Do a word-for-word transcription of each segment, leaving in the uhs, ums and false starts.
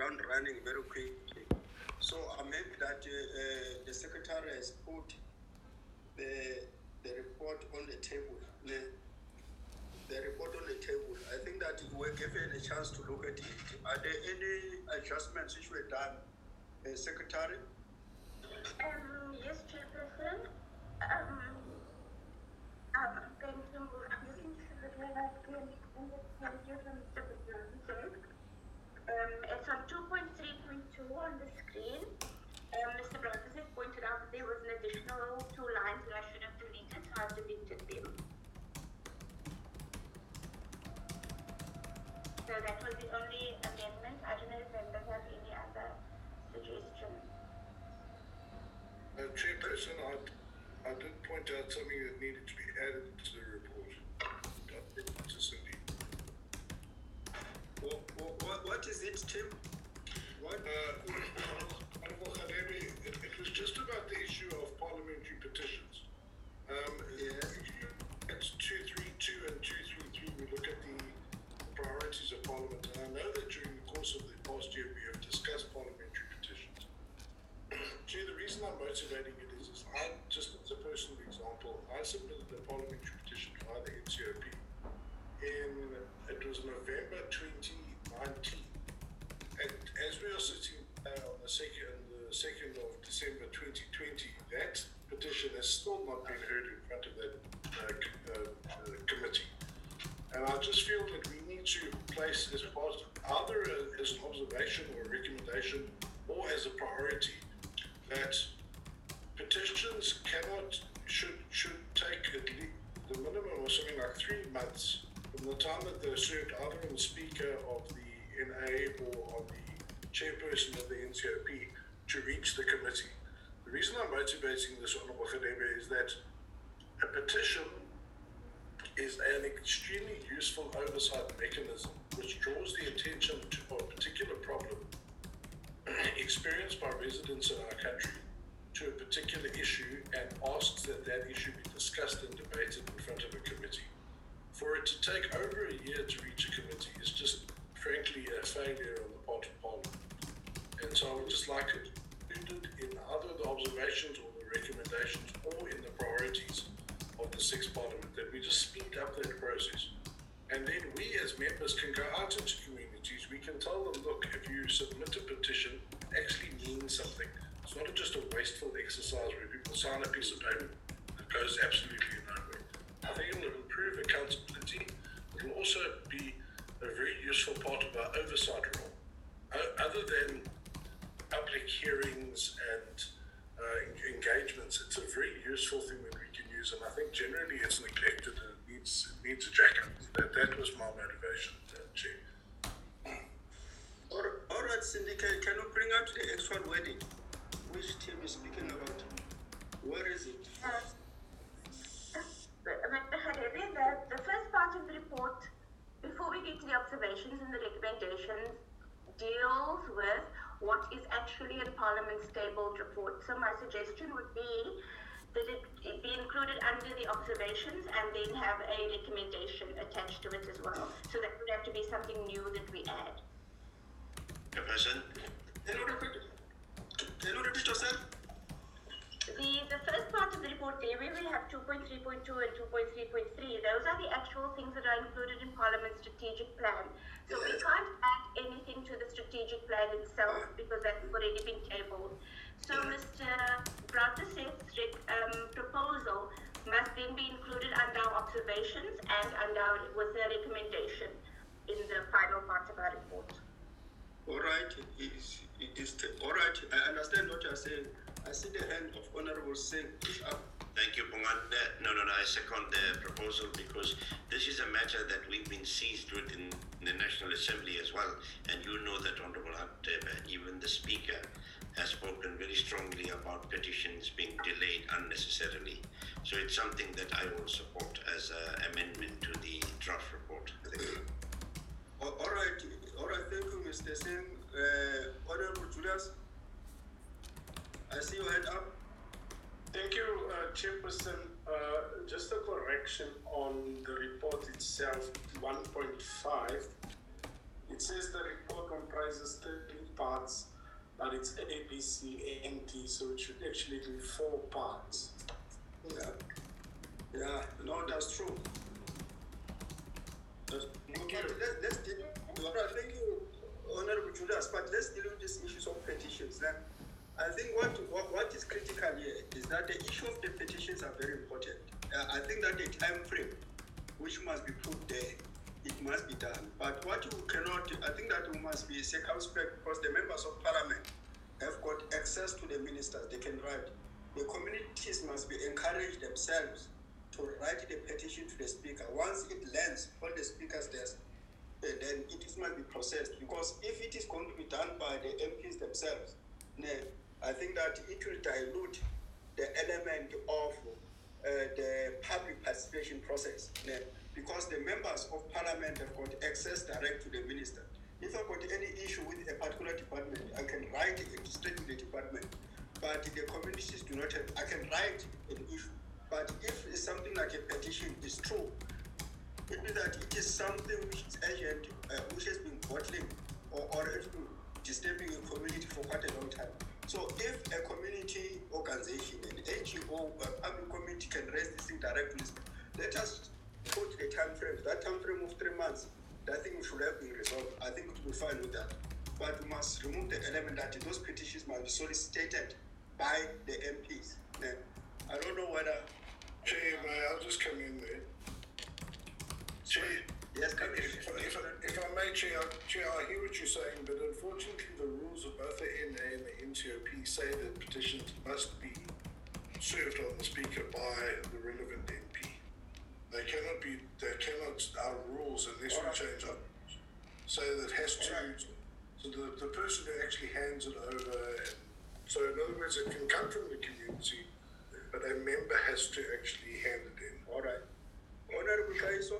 ground running very quickly. So I'm happy that uh, uh, the Secretary has put the the report on the table. The, the report on the table. I think that we're given a chance to look at it. Are there any adjustments which were done, uh, Secretary? Um, yes, Chairperson. Um, um, I'm going to move. I'm looking to the daylight clear thank you from Mister President. Um, it's on two point three point two on the screen. Um, Mister Brothers has pointed out that there was an additional two lines that I should have deleted, so I've deleted them. So that was the only amendment. I don't know if members have any other suggestions. Uh, Chairperson, I, I did point out something that needed to be added to the report. To Cindy. What, what, what is it, Tim? What? Uh, Honorable Khaledi, it, it was just about the issue of parliamentary petitions. Um, yes. It's two thirty-two and two thirty-three. We look at the priorities of Parliament, and I know that during the course of the past year we have discussed parliamentary petitions. Gee, the reason I'm motivating it is, is I, just as a personal example, I submitted a parliamentary petition via the N C O P in, it was November twenty nineteen, and as we are sitting uh, on the second, the second of December twenty twenty, that petition has still not been heard in front of that uh, uh, uh, committee. And I just feel that we need to place as part, either as an observation or a recommendation, or as a priority, that petitions cannot, should should take at least the minimum of something like three months from the time that they're served either on the Speaker of the N A or on the Chairperson of the N C O P to reach the committee. The reason I'm motivating this, Honourable Khaledi, is that a petition is an extremely useful oversight mechanism which draws the attention to a particular problem experienced by residents in our country to a particular issue and asks that that issue be discussed and debated in front of a committee. For it to take over a year to reach a committee is just, frankly, a failure on the part of Parliament. And so I would just like it included in either the observations or the recommendations or in the priorities of the sixth Parliament, that we just speed up that process. And then we as members can go out into communities, we can tell them, look, if you submit a petition, it actually means something. It's not just a wasteful exercise where people sign a piece of paper that goes absolutely nowhere. I think it will improve accountability. It will also be a very useful part of our oversight role. Other than public hearings and uh, engagements, it's a very useful thing that we can use, and I think generally it's neglected and it needs, it needs a jack-up. That, that was my motivation, uh, Chair. All, all right, Cindy, can, can you bring out the actual wording? Which team is speaking about? Where is it? Uh, Mister Khaledi, the, the first part of the report, before we get to the observations and the recommendations, deals with what is actually in Parliament's tabled report. So my suggestion would be that it, it be included under the observations and then have a recommendation attached to it as well. So that would have to be something new that we add. Chairperson? Can you repeat, can you repeat yourself? The, the first part of the report there, where we have two point three point two and two point three point three, those are the actual things that are included in Parliament's strategic plan. So we can't add anything to the strategic plan itself because that's already been tabled. So Mister Brother's um, proposal must then be included under our observations and under our, with the recommendation in the final part of our report. All right, it is, it is t- all right. I understand what you are saying. I see the hand of Honorable Singh is up. Thank you, Punganda. No, no, no, I second the proposal because this is a matter that we've been seized with in the National Assembly as well. And you know that, Honorable Hatteb, even the Speaker has spoken very strongly about petitions being delayed unnecessarily. So it's something that I will support as an amendment to the draft report. Thank you. All right, all right, thank you, Mister Singh. Uh, Honorable Julius, I see your hand up. Thank you, uh, Chairperson. Uh, just a correction on the report itself, one point five. It says the report comprises thirteen parts, but it's A, B, C, N, D, so it should actually be four parts. Yeah, yeah, no, that's true. That's, Thank but you. let, let's deal. All right, thank you, Honorable Julius. But let's deal with these issues of petitions. Then, I think what, what what is critical here is that the issue of the petitions are very important. Uh, I think that the time frame which must be put there, it must be done. But what you cannot, I think that we must be circumspect because the members of parliament have got access to the ministers. They can write. The communities must be encouraged themselves to write the petition to the speaker. Once it lands on the speaker's desk, eh, then it is must be processed. Because if it is going to be done by the M Ps themselves, then I think that it will dilute the element of uh, the public participation process. Then, because the members of parliament have got access direct to the minister. If I've got any issue with a particular department, I can write it straight to the department. But the communities do not have, I can write an issue. But if it's something like a petition is true, it means that it is something which is urgent, uh, which has been bottling or, or has been disturbing a community for quite a long time. So if a community organization, an N G O, a public committee can raise this thing directly, let us put the time frame, that time frame of three months, that thing should have been resolved. I think it will be fine with that. But we must remove the element that those petitions must be solicited by the M Ps. Then, I don't know whether... Chair, may I just come in there? Chair, Yes, come in. if, if, if I may, Chair, Chair, I hear what you're saying, but unfortunately the rules of both the N A and the N C O P say that petitions must be served on the speaker by the relevant M P. They cannot be, they cannot, our rules, unless we change up, say that has to, so the, the person who actually hands it over, and, so in other words, it can come from the community, but a member has to actually hand it in. All right. Honorable Kaiso?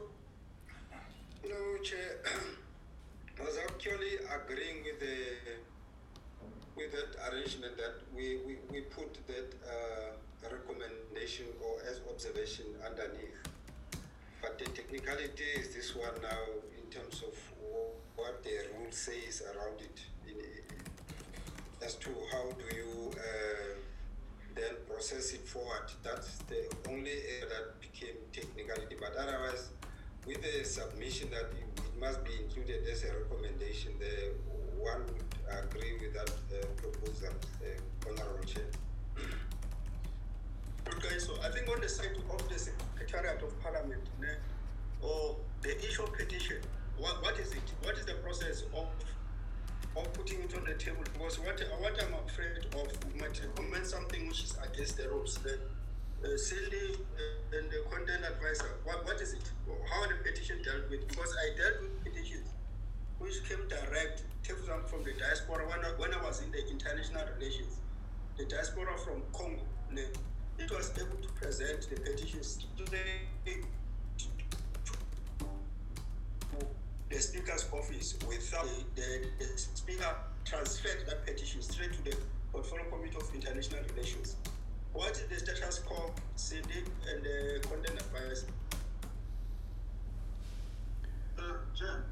No, Chair. I was actually agreeing with the with that arrangement that we, we, we put that uh, recommendation or as observation underneath. But the technicality is this one now in terms of what the rule says around it, in, as to how do you uh, then process it forward. That's the only area that became technicality. But otherwise, with the submission that it, it must be included as a recommendation, the one would agree with that uh, proposal, uh, Honorable Chair. Okay, so I think on the side of the Secretariat of Parliament, ne, or the issue of petition, what, what is it? What is the process of of putting it on the table? Because what, what I'm afraid of might recommend something which is against the rules. Then, uh, Cindy uh, and the content advisor, what, what is it? How the petition dealt with? Because I dealt with petitions which came direct, take for example, from the diaspora when I, when I was in the international relations. The diaspora from Congo, ne, it was able to present the petitions to the, the speaker's office without the, the, the speaker transferred that petition straight to the portfolio committee of international relations. What is the status quo, C D and the content advisor? Uh, Chair.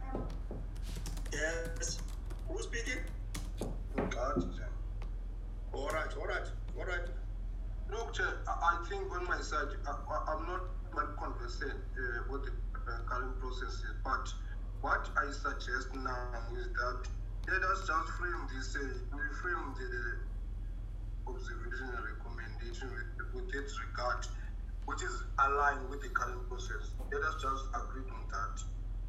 Yes. Who's speaking? God, Chair. All right, all right, all right. Look, Chair, I, I think on my side, I, I, I'm not much conversant uh, with the uh, current processes, but what I suggest now is that let us just frame this, uh, we frame the observation and recommendation with, with its regard, which is aligned with the current process. Let us just agree on that.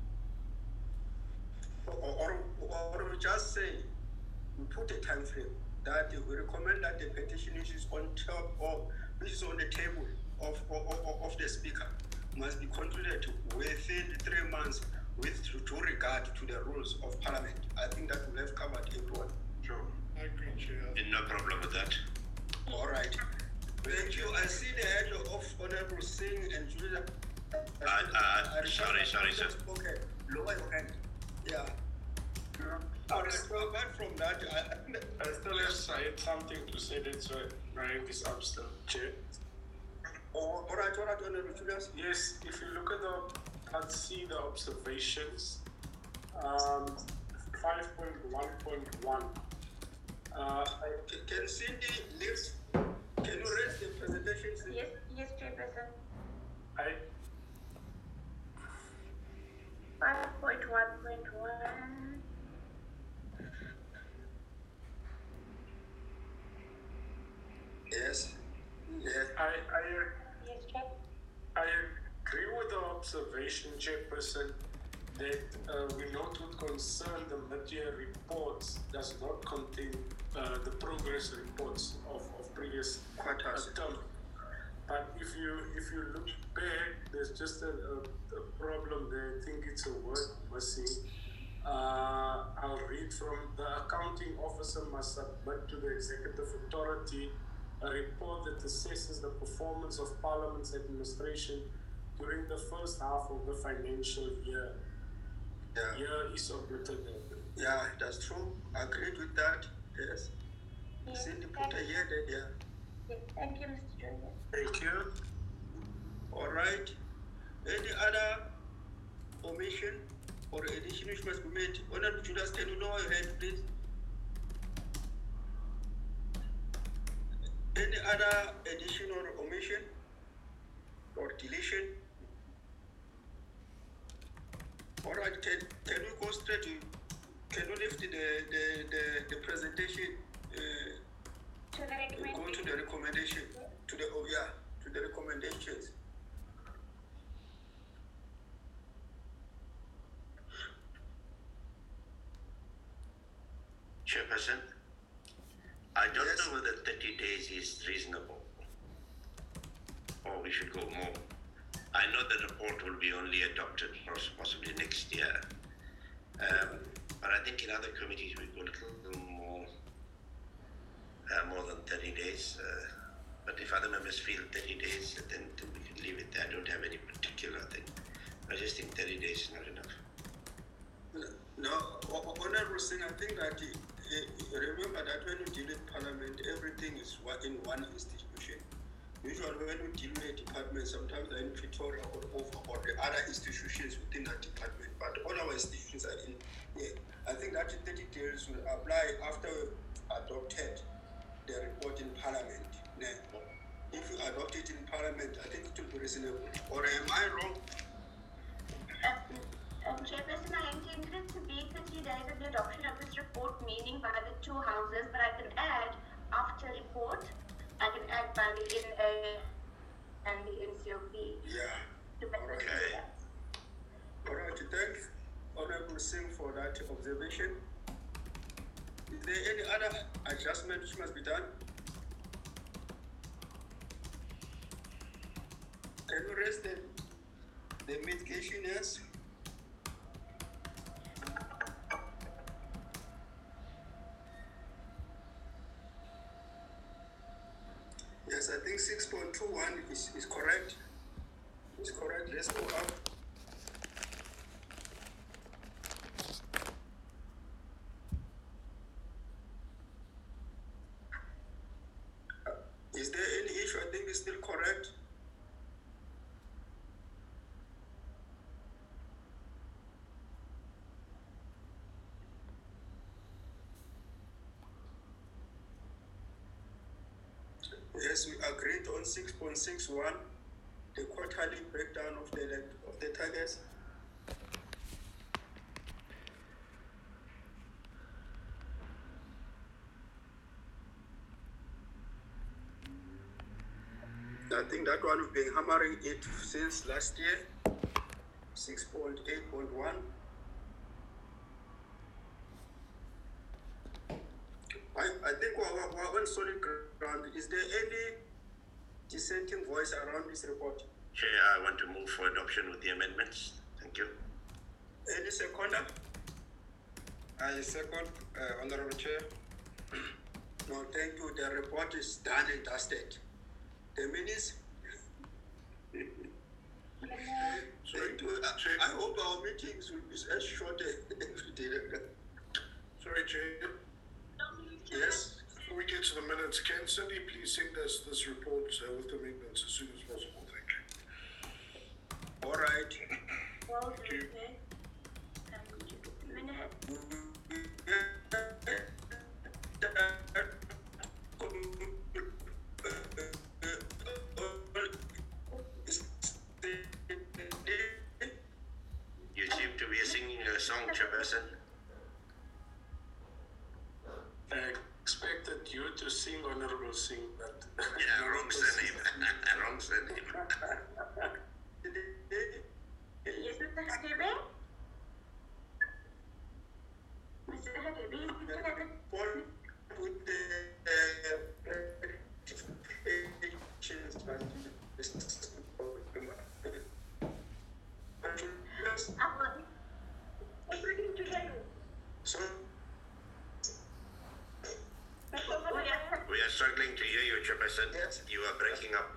Or, or, or we just say, we put a time frame that we recommend that the petition which is on top of, which is on the table of, of, of, of the speaker must be concluded within three months with due regard to the rules of parliament. I think that will have covered everyone. Sure. I agree, Chair. No problem with that. All right. Thank you. I see the head of Honorable Singh and Julia. Uh, uh, sorry, sorry, sir. Okay, lower your hand. Yeah. All right, so apart from that, I, I still have said something to say, that's why my hand is up still, Chair. oh, all right, all right, Honorable Julius. Yes, if you look at the, let's see the observations, um, five point one point one, can Cindy lift? Can you raise the presentation, Cindy? Yes, yes, Chairperson. I five point one point one. Yes. Yeah. I I Yes, Chair. I agree with the observation, Chairperson, that uh, we note with concern the mid-year reports does not contain uh, the progress reports of, of previous Quarters. uh, term. But if you if you look back, there's just a, a, a problem there. I think it's a word missing. Uh, I'll read from the accounting officer must submit to the executive authority a report that assesses the performance of Parliament's administration during the first half of the financial year. Yeah. Year is submitted. Yeah, that's true. Agreed with that. Yes. Yes, Cindy put thank a you. year there. Yeah. Yes, thank you, Mister Junior. Thank you. All right. Any other omission or addition which must be made? Honorable Julius, can you lower your hand, please? Any other addition or omission or deletion? All right. Can can we go straight to? Can we lift the the the, the presentation? Uh, To the go to the recommendation. To the oh yeah. To the recommendations. Chairperson, I don't Yes. know whether thirty days is reasonable or we should go more. I know the report will be only adopted poss- possibly next year. Um, but I think in other committees we go a little more, uh, more than thirty days. Uh, but if other members feel thirty days, then, then we can leave it there. I don't have any particular thing. I just think thirty days is not enough. No, Ho- Honorable Singh, I think that uh, uh, remember that when you deal with Parliament, everything is wa- in one institution. Usually, when you deal with a department, sometimes they're in Pretoria or over or the other institutions within that department. But all our institutions are in here. I think that thirty days will apply after we've adopted the report in Parliament. Now, if you adopt it in Parliament, I think it will be reasonable. Or am I wrong? Um, um, Chairperson, I intended it to be thirty days of the adoption of this report, meaning by the two houses, but I can add after report, I can add by the N A and the N C O P. Yeah. To make All right. it All right, thanks, Honorable Singh, for that observation. Is there any other adjustment which must be done? Can you raise the, the mitigation, yes? Yes, I think six point two one is, is correct. Is correct. Let's go up. Uh, Is there any issue? I think it's still correct. Yes, we agreed on six point six one, the quarterly breakdown of the elect- of the targets. I think that one we've been hammering it since last year, six point eight point one. I, I think we're, we're we're on solid ground. Is there any dissenting voice around this report? Chair, I want to move for adoption with the amendments. Thank you. Any seconder? I second, uh, Honorable Chair. No, thank you. The report is done and dusted. The minutes. Thank you. I, I hope our meetings will be as short every day. Sorry, Chair. Yes. Before we get to the minutes, can Cindy please send us this report uh, with amendments as soon as possible? Thank you. All right. Well, Thank you. okay. Um, minute. to Singh, Honorable Singh, but Yeah, wrong surname. Wrong surname. Yes, Mister Hadebe? Mister Hadebe, Mister Hadebe. What would the uh, rectifications and so We are struggling to hear you, Chairperson. Yes. You are breaking up.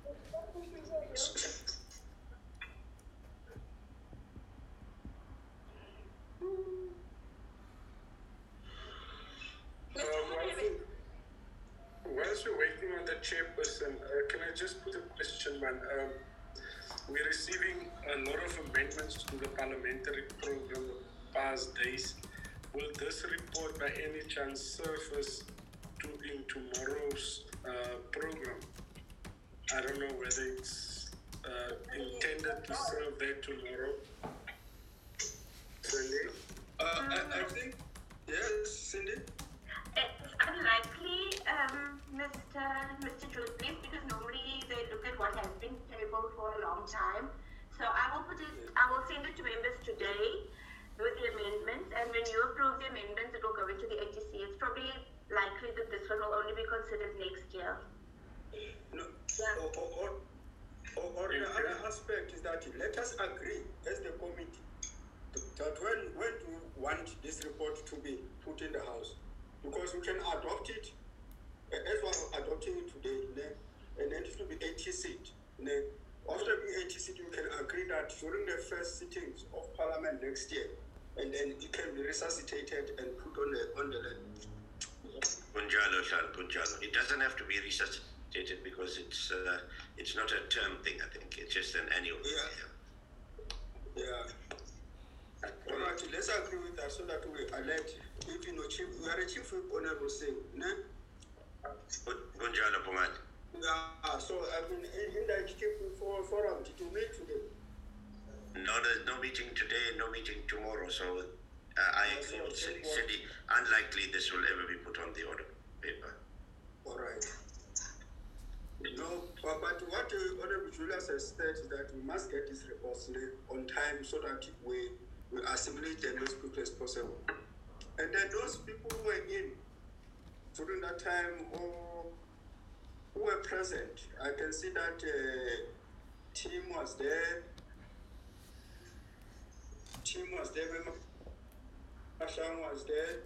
Um, whilst, we, whilst we're waiting on the chairperson, uh, can I just put a question, man? Um, we're receiving a lot of amendments to the parliamentary program the past days. Will this report by any chance surface to in tomorrow's uh, program? I don't know whether it's uh, intended to serve there tomorrow. Cindy? Uh, I, I think, yes, Cindy? It's unlikely, um, Mister Mister Joseph, because normally they look at what has been tabled for a long time. So I will put it, I will send it to members today with the amendments, and when you approve the amendments, it will go into the A T C. It's probably likely that this one will only be considered next year. no, Yeah. or, or, or, or, or the other aspect is that let us agree as the committee that when when do you want this report to be put in the house, because we can adopt it uh, as we are adopting it today, ne, and then it will be A T C. Ne. After being A T C, you can agree that during the first sittings of Parliament next year, and then it can be resuscitated and put on the on the Punjalo, Shal, Punjalo. It doesn't have to be resuscitated because it's uh, it's not a term thing, I think. It's just an annual thing. Yeah. Yeah. All right, let's agree with that so that we alert. If you know, chief, we are a chief whip honorable saying, ne? Punjalo, Pumat. Yeah, so I mean, in, in that chief whip for forum, did you meet today? No, there's no meeting today, no meeting tomorrow. So uh, I agree with Cindy. Cindy. Unlikely this will ever be put on the order paper. All right. No, but, but what uh, Honorable Julius has said is that we must get these reports ne, on time so that we, we assimilate them as quickly as possible. And then those people who were in during that time or who were present, I can see that uh, Tim was there. Tim was there. Asham was there.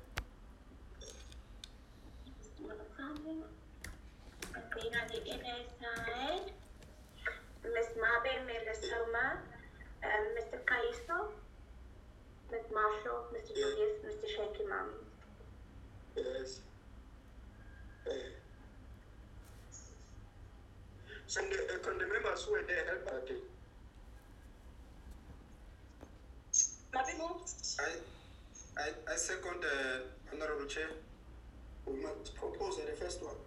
Being on the inner side, Miss Mabe Melisoma, um, Mister Kaiso, Miss Marshall, Mister Yeah. Julius, Mister Shaky Mum. Yes. Uh, so the, uh, can the members who were there help party? I, I, I second the Honorable Chair. We must propose the first one.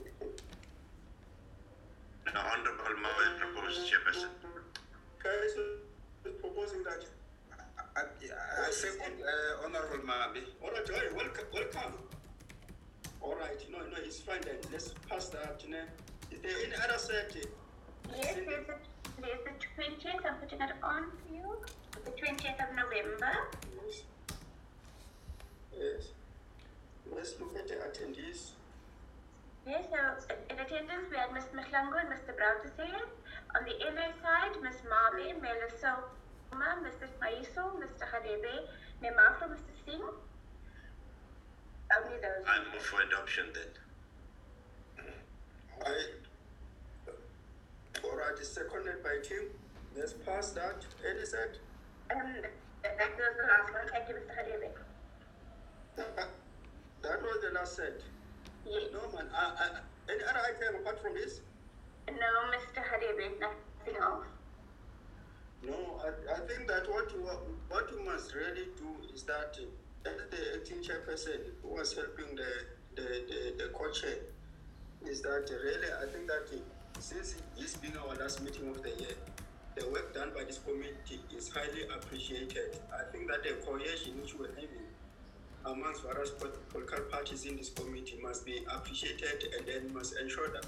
The Honorable Mawel proposed, Chairperson. Okay, so is proposing that. I, I, I second uh, Honorable Mabi. All right, all right, welcome, welcome. All right, no, no, it's fine then. Let's pass that. You know. Is there any other set? Yes, there's the, there's the twentieth, I'm putting it on for you. The twentieth of November. Yes. Yes. Let's look at the attendees. Yes, so in attendance we had Miz Mhlangu and Mister Browtesay. On the L A side, Miz Mabe, Melisoma, Mister Maiso, Mister Hadebe, Memafro, Mister Singh. Only those. I move for adoption then. I. All right, it's seconded by Tim. Let's pass that. Any set? Um, that was the last one. Thank you, Mister Hadebe. That was the last set. Yes. No, man. I, I, any other item apart from this? No, Mister Hadebe, nothing else. No, I, I think that what you what you must really do is that uh, the acting chairperson who was helping the the, the, the co-chair is that uh, really I think that uh, since this being our last meeting of the year, the work done by this committee is highly appreciated. I think that the cohesion which we're having amongst various political parties in this committee must be appreciated, and then must ensure that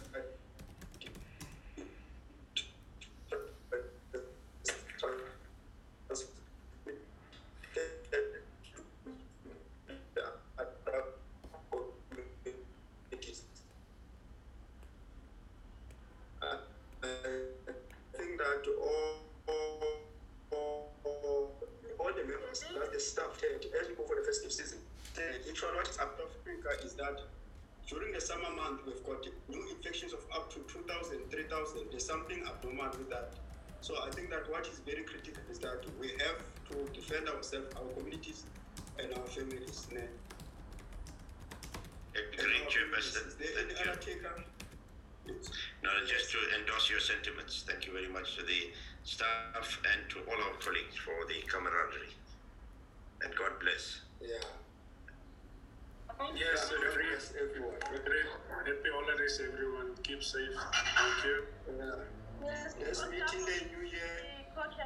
is that during the summer month we've got new infections of up to two thousand, three thousand. There's something abnormal with that. So I think that what is very critical is that we have to defend ourselves, our communities, and our families. Great, Chairperson. Is there any other taker? No, just to endorse your sentiments. Thank you very much to the staff and to all our colleagues for the camaraderie. And God bless. Yeah. Yes, Yeah, every, yes, everyone. great. Happy holidays, everyone. Keep safe. Thank you. Yeah. Yes, Let's on meet behalf in of the new year. the co-chair.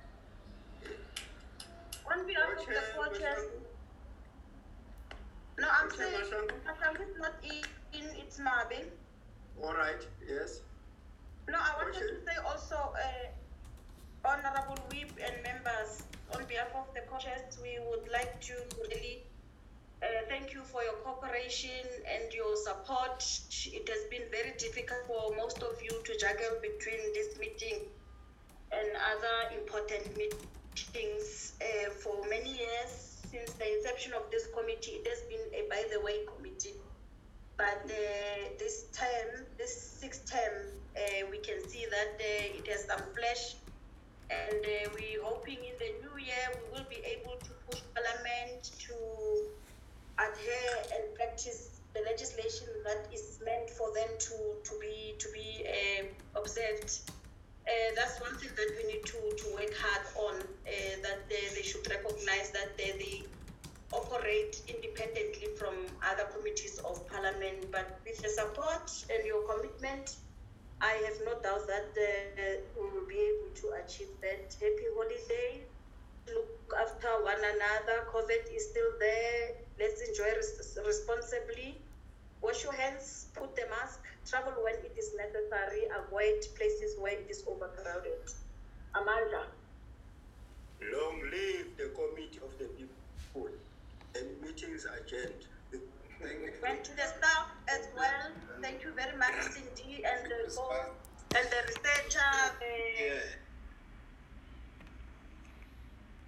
On behalf of the Co-chair, co-chairs. Mashangu. No, I'm Co-chair saying Mashangu. Mashangu is not in, in it's Marvin. All right, yes. No, I wanted Co-chair. to say also, uh, Honorable Whip and members, on behalf of the co-chairs, we would like to really uh, thank you for your cooperation and your support. It has been very difficult for most of you to juggle between this meeting and other important meetings uh, for many years. Since the inception of this committee, it has been a by the way committee. But uh, this term, this sixth term, uh, we can see that uh, it has some flesh, and uh, we're hoping in the new year we will be able to push Parliament to adhere and practice the legislation that is meant for them to, to be to be uh, observed. Uh, that's one thing that we need to, to work hard on, uh, that they, they should recognize that they, they operate independently from other committees of Parliament. But with the support and your commitment, I have no doubt that uh, we will be able to achieve that. Happy holiday. Look after one another. COVID is still there. Let's enjoy res- responsibly. Wash your hands, put the mask, travel when it is necessary, avoid places where it is overcrowded. Amanda. Long live the committee of the people. And meetings adjourned. Thank you. Went to the staff as well. Thank you very much, Cindy, and the board, and the researcher,